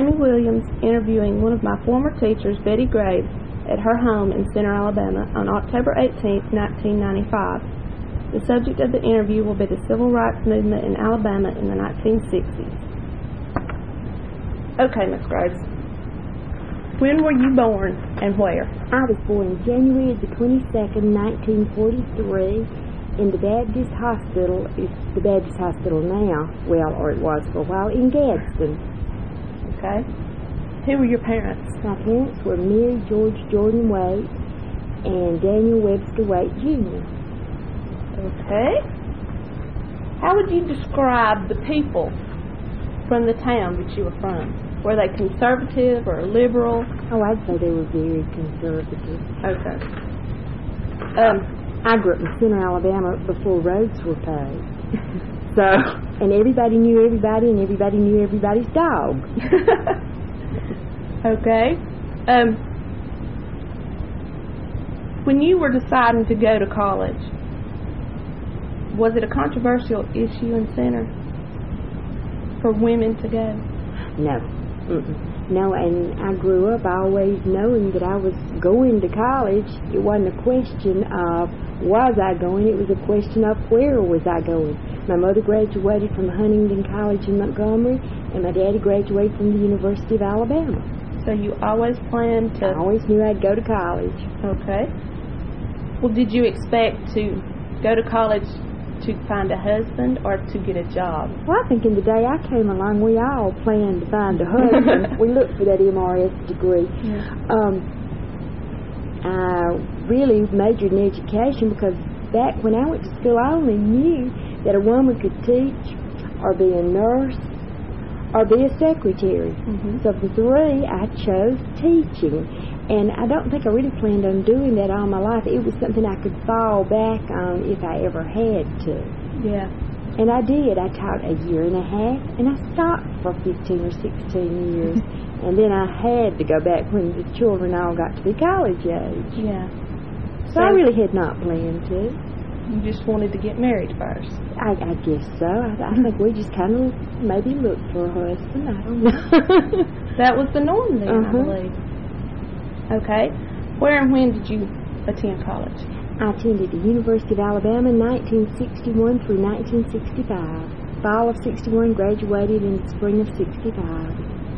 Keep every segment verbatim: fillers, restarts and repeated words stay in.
Amy Williams interviewing one of my former teachers, Betty Graves, at her home in Center, Alabama on October eighteenth, nineteen ninety-five. The subject of the interview will be the civil rights movement in Alabama in the nineteen sixties. Okay, Miss Graves. When were you born and where? I was born January the twenty-second, nineteen forty-three, in the Baptist Hospital. It's the Baptist Hospital now, well, or it was for a while, in Gadsden. Okay. Who were your parents? My parents were Mary George Jordan Waite and Daniel Webster Waite, Junior Okay. How would you describe the people from the town that you were from? Were they conservative or liberal? Oh, I'd say they were very conservative. Okay. Um, I grew up in Center, Alabama before roads were paved. So, and everybody knew everybody and everybody knew everybody's dog. Okay. Um, when you were deciding to go to college, was it a controversial issue in Center for women to go? No. Mm-mm. No, and I grew up always knowing that I was going to college. It wasn't a question of was I going, it was a question of where was I going. My mother graduated from Huntington College in Montgomery, and my daddy graduated from the University of Alabama. So you always planned to... I always knew I'd go to college. Okay. Well, did you expect to go to college to find a husband or to get a job? Well, I think in the day I came along, we all planned to find a husband. We looked for that M R S degree. Yeah. Um, I really majored in education because back when I went to school, I only knew that a woman could teach or be a nurse or be a secretary. Mm-hmm. So for three, I chose teaching. And I don't think I really planned on doing that all my life. It was something I could fall back on if I ever had to. Yeah. And I did. I taught a year and a half, and I stopped for fifteen or sixteen years. And then I had to go back when the children all got to be college age. Yeah. So, so I really had not planned to. You just wanted to get married first. I, I guess so. I, I think we just kind of maybe looked for a husband. I don't know. That was the norm then, uh-huh. I believe. Okay. Where and when did you attend college? I attended the University of Alabama in nineteen sixty-one through nineteen sixty-five. Fall of sixty-one, graduated in the spring of sixty-five.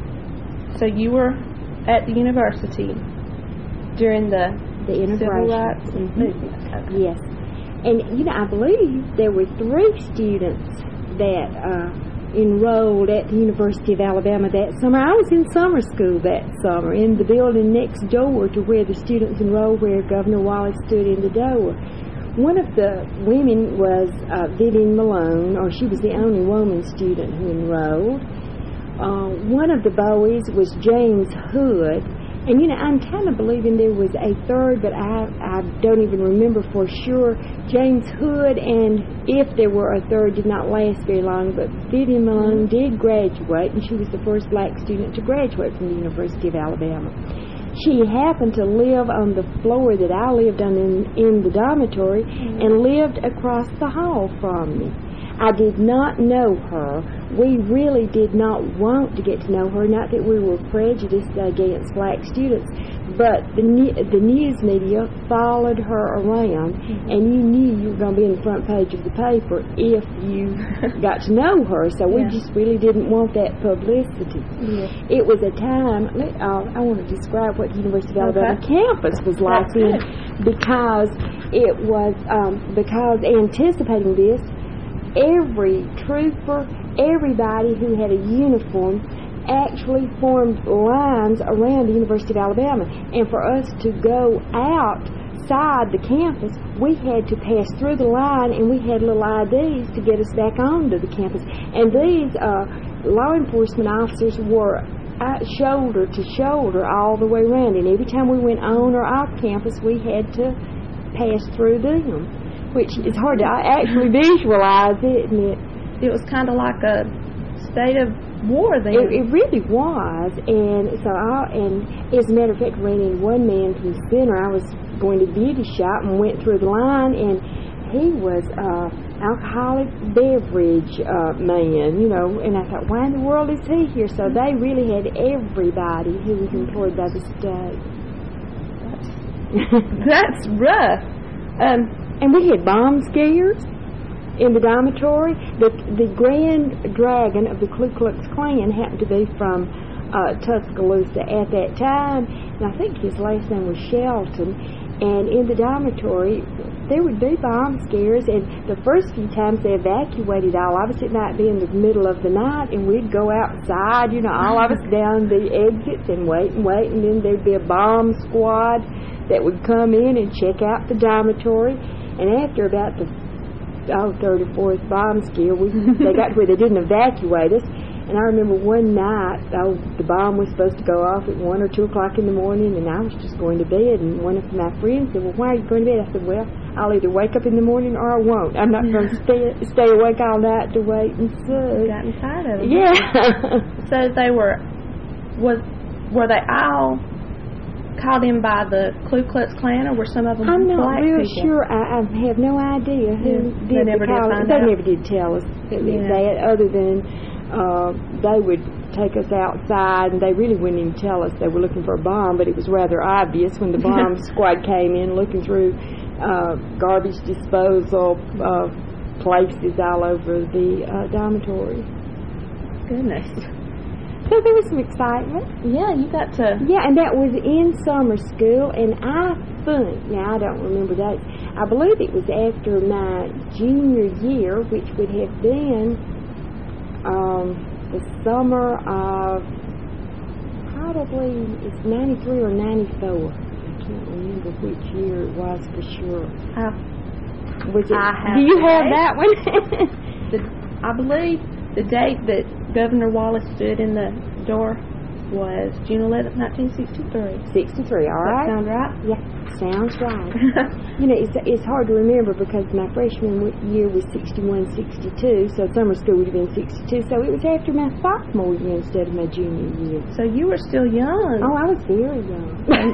So you were at the university during the, the civil rights mm-hmm. movement? Okay. Yes. And, you know, I believe there were three students that uh, enrolled at the University of Alabama that summer. I was in summer school that summer in the building next door to where the students enrolled, where Governor Wallace stood in the door. One of the women was uh, Vivian Malone, or she was the only woman student who enrolled. Uh, one of the boys was James Hood. And, you know, I'm kind of believing there was a third, but I I don't even remember for sure. James Hood, and if there were a third, did not last very long, but Vivian Malone did graduate, and she was the first black student to graduate from the University of Alabama. She happened to live on the floor that I lived on in, in the dormitory, and lived across the hall from me. I did not know her. We really did not want to get to know her, not that we were prejudiced against black students, but the the news media followed her around, mm-hmm. and you knew you were going to be in the front page of the paper if you got to know her, so we yeah. just really didn't want that publicity. Yeah. It was a time, uh, I want to describe what the University of Alabama okay. campus was like then, because it was, um, because anticipating this, every trooper, everybody who had a uniform actually formed lines around the University of Alabama. And for us to go outside the campus, we had to pass through the line, and we had little I Ds to get us back onto the campus. And these uh, law enforcement officers were uh, shoulder to shoulder all the way around. And every time we went on or off campus, we had to pass through them, which is hard to actually visualize, isn't it? It was kind of like a state of war then. It, it really was, and so I, and as a matter of fact, ran into one man from Center. I was going to the beauty shop and went through the line, and he was uh, alcoholic beverage uh, man, you know, and I thought, why in the world is he here? So they really had everybody who was employed by the state. That's rough. Um, and we had bomb scares in the dormitory. The the Grand Dragon of the Ku Klux Klan happened to be from uh, Tuscaloosa at that time, and I think his last name was Shelton. And in the dormitory, there would be bomb scares, and the first few times they evacuated all of us, it might be in the middle of the night, and we'd go outside, you know, all of us down the exits and wait and wait, and then there'd be a bomb squad that would come in and check out the dormitory. And after about the oh, third or fourth bomb scare, we, they got to where they didn't evacuate us. And I remember one night, oh, the bomb was supposed to go off at one or two o'clock in the morning, and I was just going to bed. And one of my friends said, well, why are you going to bed? I said, well, I'll either wake up in the morning or I won't. I'm not going to stay stay awake all night to wait and see. You've gotten tired of it. Yeah. So they were, was, were they all called in by the Ku Klux Klan, or were some of them I'm not black real people? sure. I, I have no idea who Yeah. did They never the did calling. find They out? never did tell us Yeah. that, other than uh, they would take us outside, and they really wouldn't even tell us they were looking for a bomb, but it was rather obvious when the bomb squad came in looking through uh, garbage disposal uh, places all over the uh, dormitory. Goodness. So there was some excitement. Yeah, you got to... Yeah, and that was in summer school, and I think, now I don't remember dates, I believe it was after my junior year, which would have been um, the summer of probably, it's ninety-three or ninety-four. I can't remember which year it was for sure. I, Was it, I have do you the have date. that one? the, I believe the date that Governor Wallace stood in the door was June eleventh, nineteen sixty-three. sixty-three, all That right? sound right? Yeah, sounds right. You know, it's, it's hard to remember because my freshman w- year was sixty-one, sixty-two, so summer school would have been sixty-two, so it was after my sophomore year instead of my junior year. So you were still young. Oh, I was very young.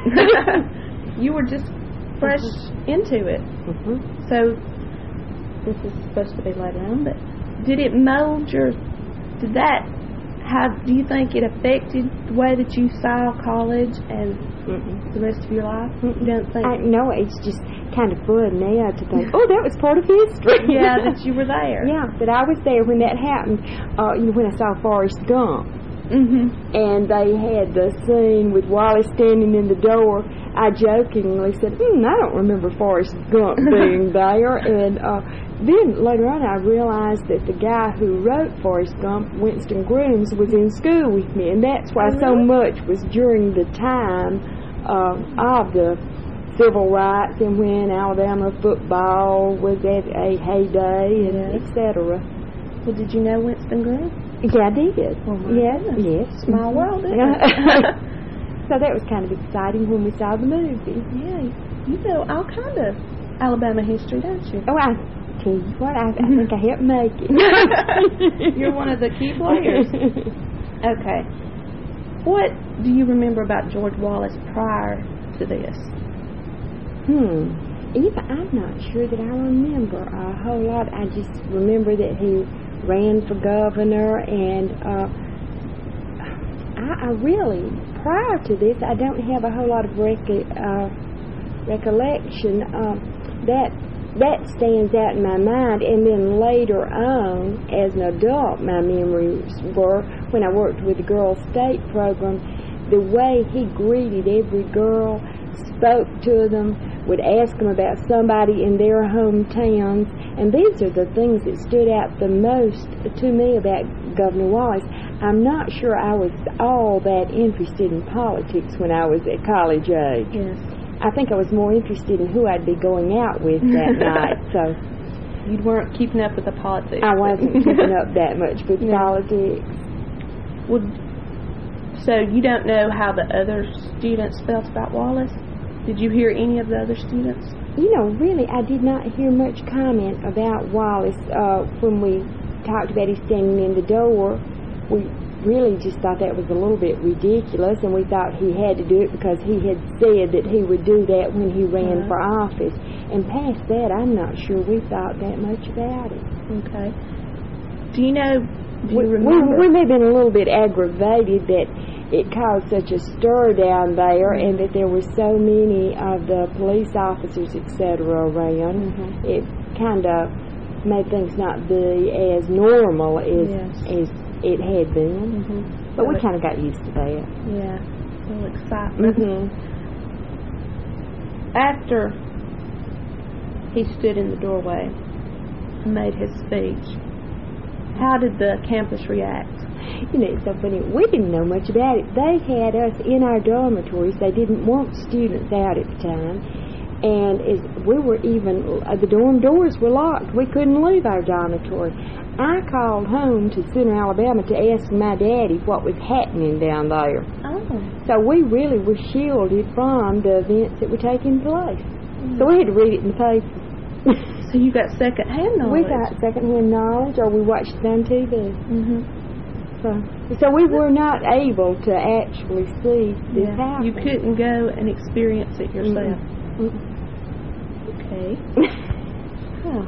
You were just fresh into it. Mm-hmm. So this is supposed to be later on, but did it mold your, did that, how, do you think it affected the way that you saw college and Mm-mm. the rest of your life? You don't think? I, no, it's just kind of fun now to think, oh, that was part of history. Yeah, that you were there. Yeah, that I was there when that happened, uh, you know, when I saw Forrest Gump. Mm-hmm. And they had the scene with Wally standing in the door. I jokingly said, hmm, I don't remember Forrest Gump being there. And uh, then later on I realized that the guy who wrote Forrest Gump, Winston Grooms, was in school with me. And that's why so much was during the time uh, of the civil rights and when Alabama football was at a heyday, and Yes. et cetera. Well, did you know Winston Grooms? Yeah, I did. Oh, my yes, goodness. yes. Small world, isn't Yeah. it? So that was kind of exciting when we saw the movie. Yeah, you know all kind of Alabama history, don't you? Oh, I tell you what, I, I think I helped make it. You're one of the key players. Okay. What do you remember about George Wallace prior to this? Hmm. Even I'm not sure that I remember a whole lot. I just remember that he ran for governor, and uh, I, I really, prior to this, I don't have a whole lot of rec- uh, recollection. Uh, that that stands out in my mind, and then later on, as an adult, my memories were when I worked with the Girl State program, the way he greeted every girl, spoke to them, would ask them about somebody in their hometowns, and these are the things that stood out the most to me about Governor Wallace. I'm not sure I was all that interested in politics when I was at college age. Yes. I think I was more interested in who I'd be going out with that night, so You weren't keeping up with the politics. I wasn't keeping up that much with No. politics. Well, so you don't know how the other students felt about Wallace? Did you hear any of the other students? You know, really, I did not hear much comment about Wallace uh, when we talked about him standing in the door. We really just thought that was a little bit ridiculous, and we thought he had to do it because he had said that he would do that when he ran Right. for office. And past that, I'm not sure we thought that much about it. Okay. Do you know, do we, you remember? We, we may have been a little bit aggravated that it caused such a stir down there, mm-hmm. and that there were so many of the police officers, et cetera, around. Mm-hmm. It kind of made things not be as normal as, yes. as it had been. Mm-hmm. But so we kind of got used to that. Yeah, a little excitement. Mm-hmm. After he stood in the doorway and made his speech, how did the campus react? You know, it's so funny. We didn't know much about it. They had us in our dormitories. They didn't want students out at the time. And as we were even, uh, the dorm doors were locked. We couldn't leave our dormitory. I called home to Center, Alabama to ask my daddy what was happening down there. Oh. So we really were shielded from the events that were taking place. Mm-hmm. So we had to read it in the paper. So you got second-hand knowledge? We got second-hand knowledge, or we watched it on T V. Mm-hmm. So, so we were not able to actually see this yeah. happen. You couldn't go and experience it yourself. Mm-hmm. Mm-hmm. Okay. Huh.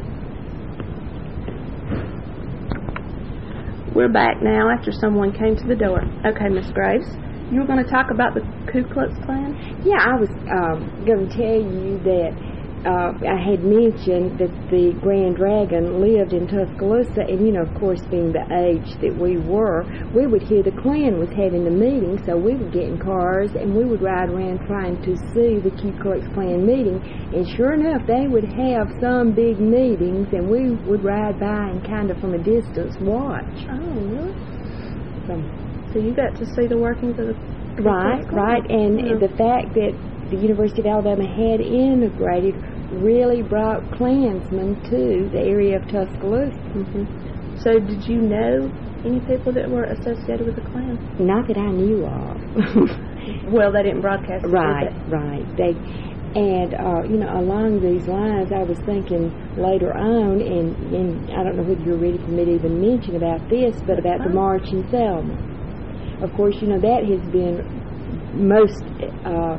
We're back now after someone came to the door. Okay, Miss Graves, you were going to talk about the Ku Klux Klan? Yeah, I was um, going to tell you that Uh, I had mentioned that the Grand Dragon lived in Tuscaloosa, and, you know, of course, being the age that we were, we would hear the Klan was having the meeting, so we would get in cars, and we would ride around trying to see the Ku Klux Klan meeting, and sure enough, they would have some big meetings, and we would ride by and kind of from a distance watch. Oh, really? So, so you got to see the workings of the Ku Right, Klux Klan? right, and yeah. the fact that the University of Alabama had integrated really brought Klansmen to the area of Tuscaloosa. Mm-hmm. So did you know any people that were associated with the Klan? Not that I knew of. Well, they didn't broadcast it, Right, did they? right. They, and, uh, you know, along these lines, I was thinking later on, and, and I don't know whether you're ready for me to even mention about this, but about the March in Selma. Of course, you know, that has been most uh,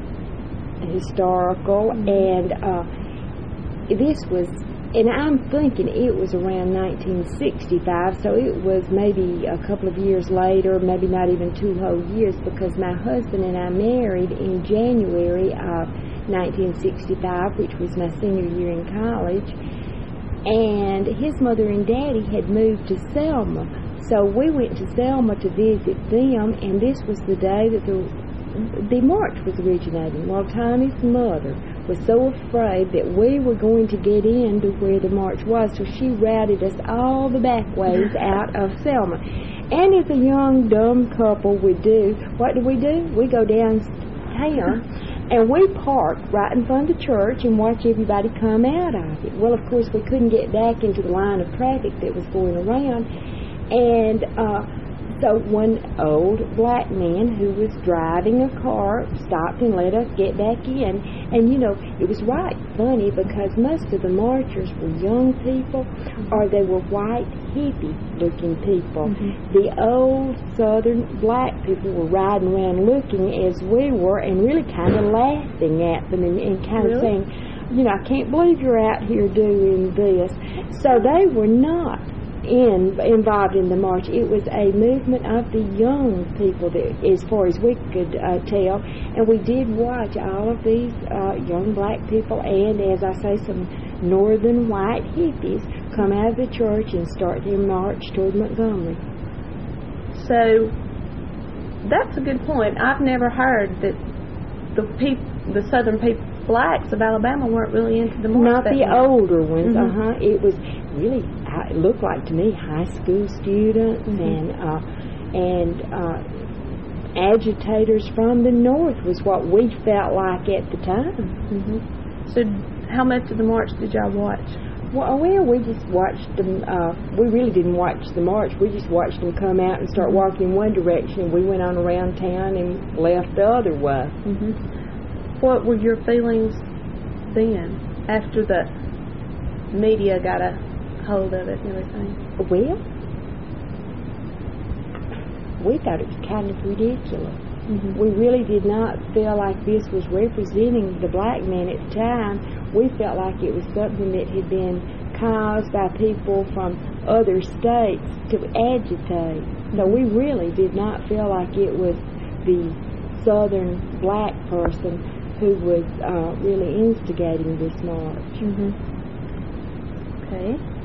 historical, mm-hmm. and uh, this was, and I'm thinking it was around nineteen sixty-five, so it was maybe a couple of years later, maybe not even two whole years, because my husband and I married in January of nineteen sixty-five, which was my senior year in college, and his mother and daddy had moved to Selma, so we went to Selma to visit them, and this was the day that the the march was originating. Well, Tommy's mother was so afraid that we were going to get into where the march was, so she routed us all the back ways out of Selma. And as a young, dumb couple would do, what do we do? We go downtown and we park right in front of the church and watch everybody come out of it. Well, of course, we couldn't get back into the line of traffic that was going around, and uh so one old black man who was driving a car stopped and let us get back in. And, you know, it was right funny because most of the marchers were young people, mm-hmm. or they were white, hippie-looking people. Mm-hmm. The old southern black people were riding around looking as we were and really kind of laughing at them and, and kind really? of saying, you know, I can't believe you're out here doing this. So they were not in involved in the march. It was a movement of the young people, that, as far as we could uh, tell, and we did watch all of these uh, young black people and, as I say, some northern white hippies come out of the church and start their march toward Montgomery. So that's a good point. I've never heard that the peop- the southern people, blacks of Alabama, weren't really into the march. Not the much. older ones. Mm-hmm. Uh huh. It was really, it looked like to me, high school students, mm-hmm. and uh, and uh, agitators from the north was what we felt like at the time. Mm-hmm. So, how much of the march did y'all watch? Well, well, we just watched them. Uh, we really didn't watch the march. We just watched them come out and start walking in one direction. We went on around town and left the other way. Mm-hmm. What were your feelings then, after the media got a hold of it and everything? Well, we thought it was kind of ridiculous. Mm-hmm. We really did not feel like this was representing the black man at the time. we felt like it was something that had been caused by people from other states to agitate. So we really did not feel like it was the Southern black person who was uh, really instigating this march. Mm-hmm. Okay.